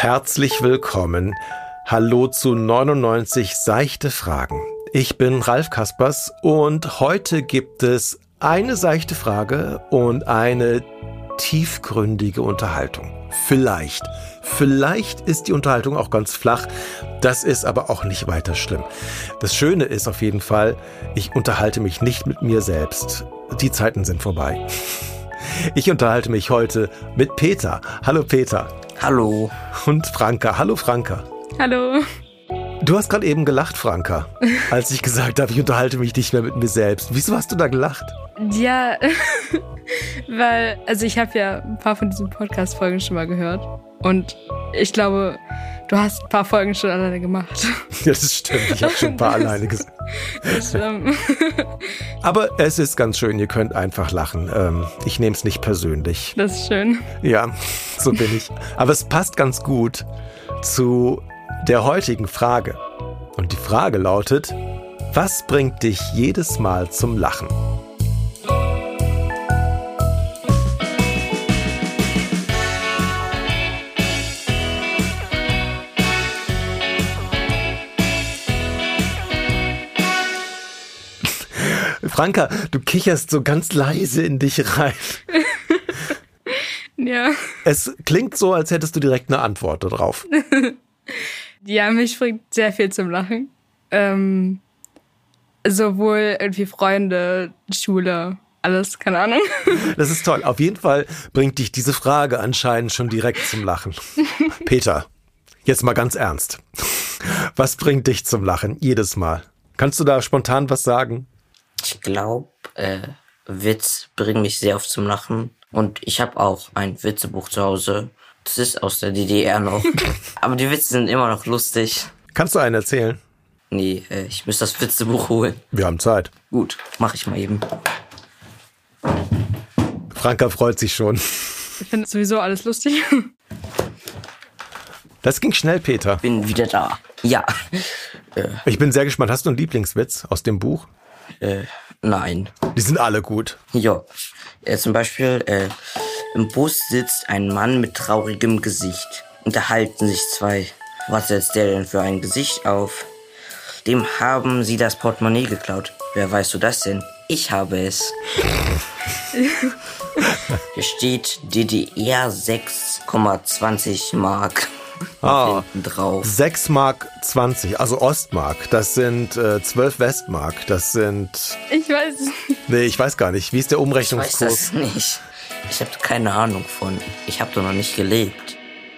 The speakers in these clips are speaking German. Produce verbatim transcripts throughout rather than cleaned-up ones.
Herzlich willkommen. Hallo zu neunundneunzig seichte Fragen. Ich bin Ralf Kaspers und heute gibt es eine seichte Frage und eine tiefgründige Unterhaltung. Vielleicht, vielleicht ist die Unterhaltung auch ganz flach, das ist aber auch nicht weiter schlimm. Das Schöne ist auf jeden Fall, ich unterhalte mich nicht mit mir selbst. Die Zeiten sind vorbei. Ich unterhalte mich heute mit Peter. Hallo Peter. Hallo. Und Franka. Hallo Franka. Hallo. Du hast gerade eben gelacht, Franka, als ich gesagt habe, ich unterhalte mich nicht mehr mit mir selbst. Wieso hast du da gelacht? Ja, weil, also ich habe ja ein paar von diesen Podcast-Folgen schon mal gehört und ich glaube, du hast ein paar Folgen schon alleine gemacht. Ja, das stimmt, ich habe schon ein paar alleine gesagt. Das stimmt. Aber es ist ganz schön, ihr könnt einfach lachen. Ähm, ich nehme es nicht persönlich. Das ist schön. Ja, so bin ich. Aber es passt ganz gut zu der heutigen Frage. Und die Frage lautet, was bringt dich jedes Mal zum Lachen? Franka, du kicherst so ganz leise in dich rein. Ja. Es klingt so, als hättest du direkt eine Antwort darauf. Ja, mich bringt sehr viel zum Lachen. Ähm, sowohl irgendwie Freunde, Schule, alles, keine Ahnung. Das ist toll. Auf jeden Fall bringt dich diese Frage anscheinend schon direkt zum Lachen. Peter, jetzt mal ganz ernst. Was bringt dich zum Lachen jedes Mal? Kannst du da spontan was sagen? Ich glaube, äh, Witz bringt mich sehr oft zum Lachen. Und ich habe auch ein Witzebuch zu Hause. Das ist aus der D D R noch. Aber die Witze sind immer noch lustig. Kannst du einen erzählen? Nee, äh, ich muss das Witzebuch holen. Wir haben Zeit. Gut, mach ich mal eben. Franka freut sich schon. Ich finde sowieso alles lustig. Das ging schnell, Peter. Bin wieder da. Ja. Äh, Ich bin sehr gespannt. Hast du einen Lieblingswitz aus dem Buch? äh, nein. Die sind alle gut. Ja. Äh, zum Beispiel, äh, im Bus sitzt ein Mann mit traurigem Gesicht. Unterhalten sich zwei. Was setzt der denn für ein Gesicht auf? Dem haben sie das Portemonnaie geklaut. Wer weißt du das denn? Ich habe es. Hier steht D D R sechs Komma zwanzig Mark. Ah, hinten drauf. sechs Mark zwanzig, also Ostmark. Das sind äh, zwölf Westmark. Das sind... Ich weiß es nicht. Nee, ich weiß gar nicht. Wie ist der Ich weiß Umrechnungskurs? das nicht. Ich habe keine Ahnung von. Ich habe doch noch nicht gelebt.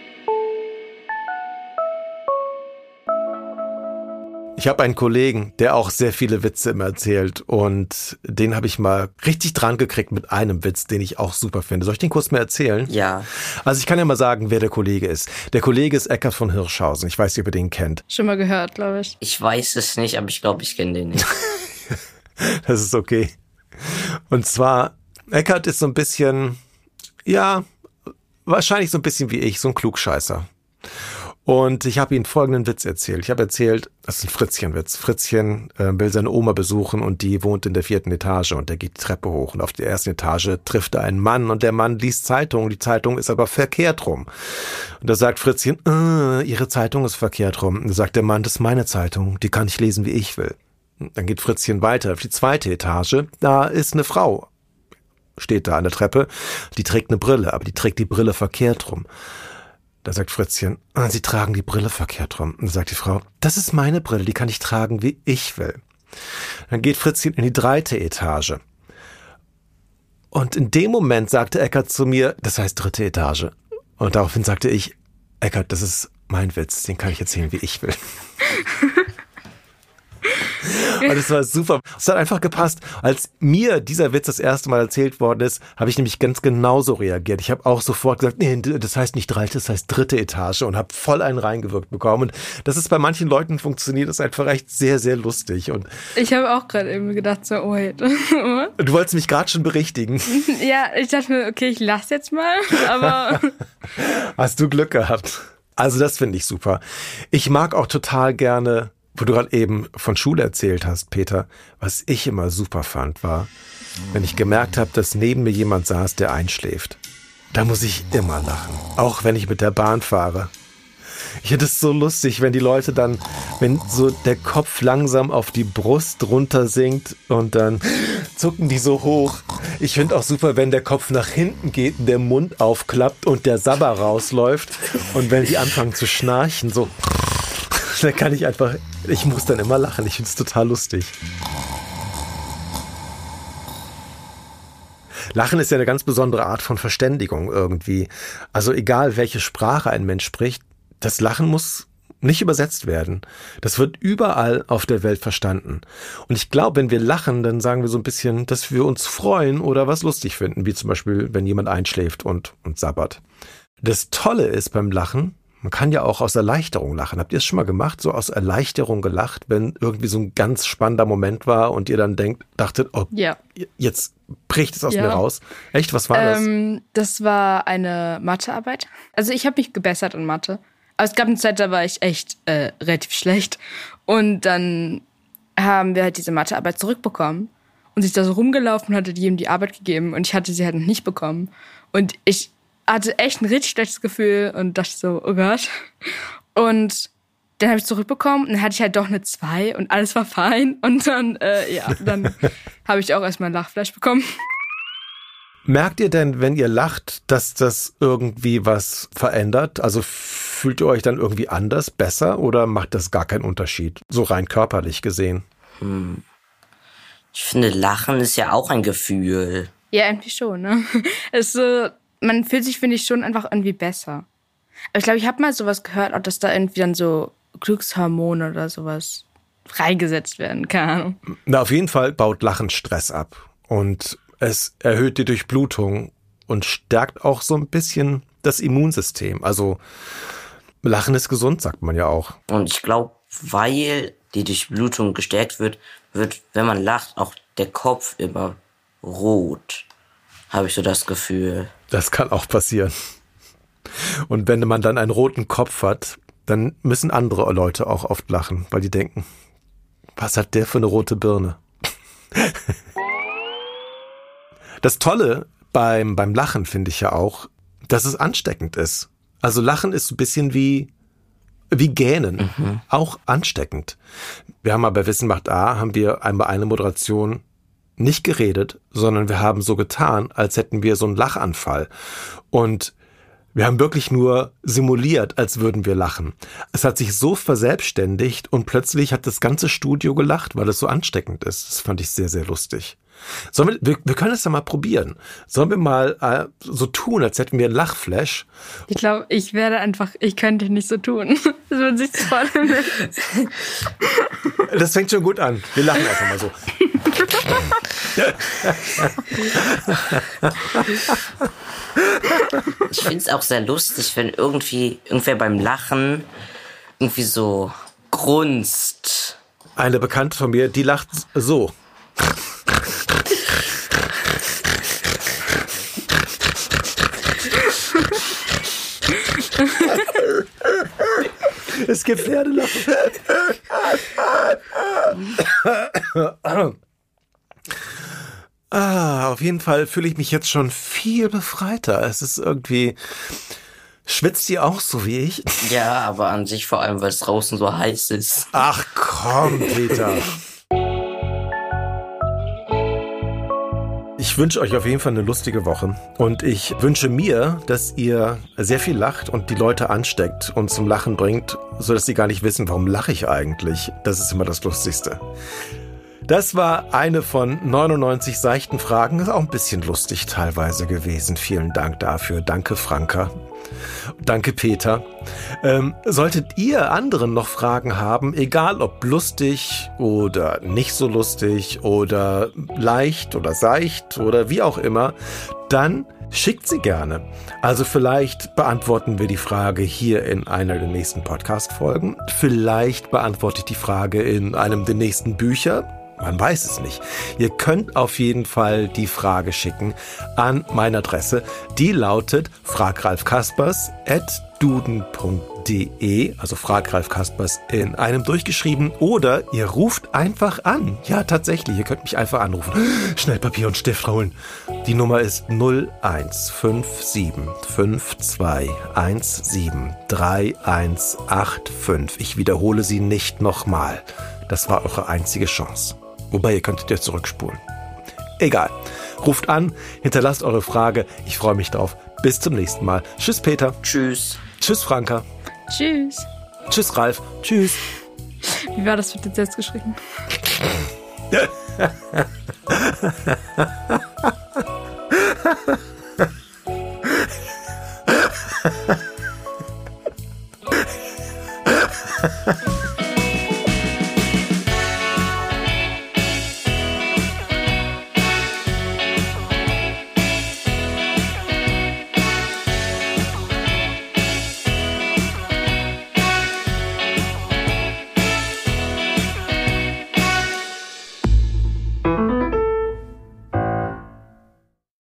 Ich habe einen Kollegen, der auch sehr viele Witze immer erzählt und den habe ich mal richtig dran gekriegt mit einem Witz, den ich auch super finde. Soll ich den kurz mal erzählen? Ja. Also ich kann ja mal sagen, wer der Kollege ist. Der Kollege ist Eckart von Hirschhausen. Ich weiß nicht, ob ihr den kennt. Schon mal gehört, glaube ich. Ich weiß es nicht, aber ich glaube, ich kenne den nicht. Das ist okay. Und zwar, Eckart ist so ein bisschen, ja, wahrscheinlich so ein bisschen wie ich, so ein Klugscheißer. Und ich habe ihm folgenden Witz erzählt. Ich habe erzählt, das ist ein Fritzchen-Witz. Fritzchen äh, will seine Oma besuchen und die wohnt in der vierten Etage und der geht die Treppe hoch. Und auf der ersten Etage trifft er einen Mann und der Mann liest Zeitung. Die Zeitung ist aber verkehrt rum. Und da sagt Fritzchen, äh, ihre Zeitung ist verkehrt rum. Und da sagt der Mann, das ist meine Zeitung, die kann ich lesen, wie ich will. Und dann geht Fritzchen weiter auf die zweite Etage. Da ist eine Frau, steht da an der Treppe, die trägt eine Brille, aber die trägt die Brille verkehrt rum. Da sagt Fritzchen, ah, Sie tragen die Brille verkehrt rum. Und da sagt die Frau, das ist meine Brille, die kann ich tragen, wie ich will. Dann geht Fritzchen in die dritte Etage. Und in dem Moment sagte Eckart zu mir, das heißt dritte Etage. Und daraufhin sagte ich, Eckart, das ist mein Witz, den kann ich erzählen, wie ich will. Und es war super. Es hat einfach gepasst. Als mir dieser Witz das erste Mal erzählt worden ist, habe ich nämlich ganz genauso reagiert. Ich habe auch sofort gesagt, nee, das heißt nicht dritte, das heißt dritte Etage und habe voll einen reingewirkt bekommen. Und das ist bei manchen Leuten funktioniert, das ist einfach echt sehr, sehr lustig. Und Ich habe auch gerade eben gedacht, so, oh, wait. du wolltest mich gerade schon berichtigen. Ja, ich dachte mir, okay, ich lass jetzt mal, aber... Hast du Glück gehabt. Also das finde ich super. Ich mag auch total gerne, wo du gerade eben von Schule erzählt hast, Peter, was ich immer super fand, war, wenn ich gemerkt habe, dass neben mir jemand saß, der einschläft. Da muss ich immer lachen, auch wenn ich mit der Bahn fahre. Ich finde es so lustig, wenn die Leute dann, wenn so der Kopf langsam auf die Brust runter sinkt und dann zucken die so hoch. Ich finde auch super, wenn der Kopf nach hinten geht und der Mund aufklappt und der Sabber rausläuft. Und wenn die anfangen zu schnarchen, so, dann kann ich einfach, ich muss dann immer lachen. Ich finde es total lustig. Lachen ist ja eine ganz besondere Art von Verständigung irgendwie. Also egal, welche Sprache ein Mensch spricht, das Lachen muss nicht übersetzt werden. Das wird überall auf der Welt verstanden. Und ich glaube, wenn wir lachen, dann sagen wir so ein bisschen, dass wir uns freuen oder was lustig finden, wie zum Beispiel, wenn jemand einschläft und, und sabbert. Das Tolle ist beim Lachen, man kann ja auch aus Erleichterung lachen. Habt ihr es schon mal gemacht? So aus Erleichterung gelacht, wenn irgendwie so ein ganz spannender Moment war und ihr dann denkt, dachtet, oh, ja. jetzt bricht es aus ja. mir raus. Echt, was war ähm, das? Das war eine Mathearbeit. Also ich habe mich gebessert in Mathe. Aber es gab eine Zeit, da war ich echt äh, relativ schlecht. Und dann haben wir halt diese Mathearbeit zurückbekommen. Und sie ist da so rumgelaufen und hatte jedem die Arbeit gegeben. Und ich hatte sie halt noch nicht bekommen. Und ich hatte echt ein richtig schlechtes Gefühl und dachte so, oh Gott. Und dann habe ich zurückbekommen und dann hatte ich halt doch eine zwei und alles war fein. Und dann, äh, ja, dann habe ich auch erstmal ein Lachfleisch bekommen. Merkt ihr denn, wenn ihr lacht, dass das irgendwie was verändert? Also fühlt ihr euch dann irgendwie anders, besser oder macht das gar keinen Unterschied? So rein körperlich gesehen. Hm. Ich finde, Lachen ist ja auch ein Gefühl. Ja, irgendwie schon, ne? Es ist so, man fühlt sich, finde ich, schon einfach irgendwie besser. Aber ich glaube, ich habe mal sowas gehört, auch dass da irgendwie dann so Glückshormone oder sowas freigesetzt werden. Keine Ahnung. Na, auf jeden Fall baut Lachen Stress ab. Und es erhöht die Durchblutung und stärkt auch so ein bisschen das Immunsystem. Also Lachen ist gesund, sagt man ja auch. Und ich glaube, weil die Durchblutung gestärkt wird, wird, wenn man lacht, auch der Kopf immer rot. Habe ich so das Gefühl. Das kann auch passieren. Und wenn man dann einen roten Kopf hat, dann müssen andere Leute auch oft lachen, weil die denken, was hat der für eine rote Birne? Das Tolle beim, beim Lachen finde ich ja auch, dass es ansteckend ist. Also Lachen ist ein bisschen wie, wie Gähnen, mhm. auch ansteckend. Wir haben mal bei Wissen macht A, haben wir einmal eine Moderation nicht geredet, sondern wir haben so getan, als hätten wir so einen Lachanfall. Und wir haben wirklich nur simuliert, als würden wir lachen. Es hat sich so verselbstständigt und plötzlich hat das ganze Studio gelacht, weil es so ansteckend ist. Das fand ich sehr, sehr lustig. Sollen wir, wir, wir können das ja mal probieren. Sollen wir mal äh, so tun, als hätten wir einen Lachflash? Ich glaube, ich werde einfach, ich könnte nicht so tun. Das würde sich sofort. Das fängt schon gut an. Wir lachen einfach mal so. Ich finde es auch sehr lustig, wenn irgendwie irgendwer beim Lachen irgendwie so grunzt. Eine Bekannte von mir, die lacht so. Es gibt Pferdelachen. Ah, auf jeden Fall fühle ich mich jetzt schon viel befreiter. Es ist irgendwie... Schwitzt ihr auch so wie ich? Ja, aber an sich vor allem, weil es draußen so heiß ist. Ach komm, Peter. Ich wünsche euch auf jeden Fall eine lustige Woche und ich wünsche mir, dass ihr sehr viel lacht und die Leute ansteckt und zum Lachen bringt, sodass sie gar nicht wissen, warum lache ich eigentlich. Das ist immer das Lustigste. Das war eine von neunundneunzig seichten Fragen. Ist auch ein bisschen lustig teilweise gewesen. Vielen Dank dafür. Danke, Franka. Danke, Peter. Ähm, solltet ihr anderen noch Fragen haben, egal ob lustig oder nicht so lustig oder leicht oder seicht oder wie auch immer, dann schickt sie gerne. Also vielleicht beantworten wir die Frage hier in einer der nächsten Podcast-Folgen. Vielleicht beantworte ich die Frage in einem der nächsten Bücher. Man weiß es nicht. Ihr könnt auf jeden Fall die Frage schicken an meine Adresse. Die lautet fragralfkaspers at duden punkt de, also frag Ralf Kaspers in einem durchgeschrieben, oder ihr ruft einfach an. Ja, tatsächlich, ihr könnt mich einfach anrufen. Schnell Papier und Stift holen. Die Nummer ist null eins fünf sieben fünf zwei eins sieben drei eins acht fünf. Ich wiederhole sie nicht nochmal. Das war eure einzige Chance. Wobei, ihr könntet ja zurückspulen. Egal. Ruft an, hinterlasst eure Frage. Ich freue mich drauf. Bis zum nächsten Mal. Tschüss, Peter. Tschüss. Tschüss, Franka. Tschüss. Tschüss, Ralf. Tschüss. Wie war das mit dem selbst geschrieben?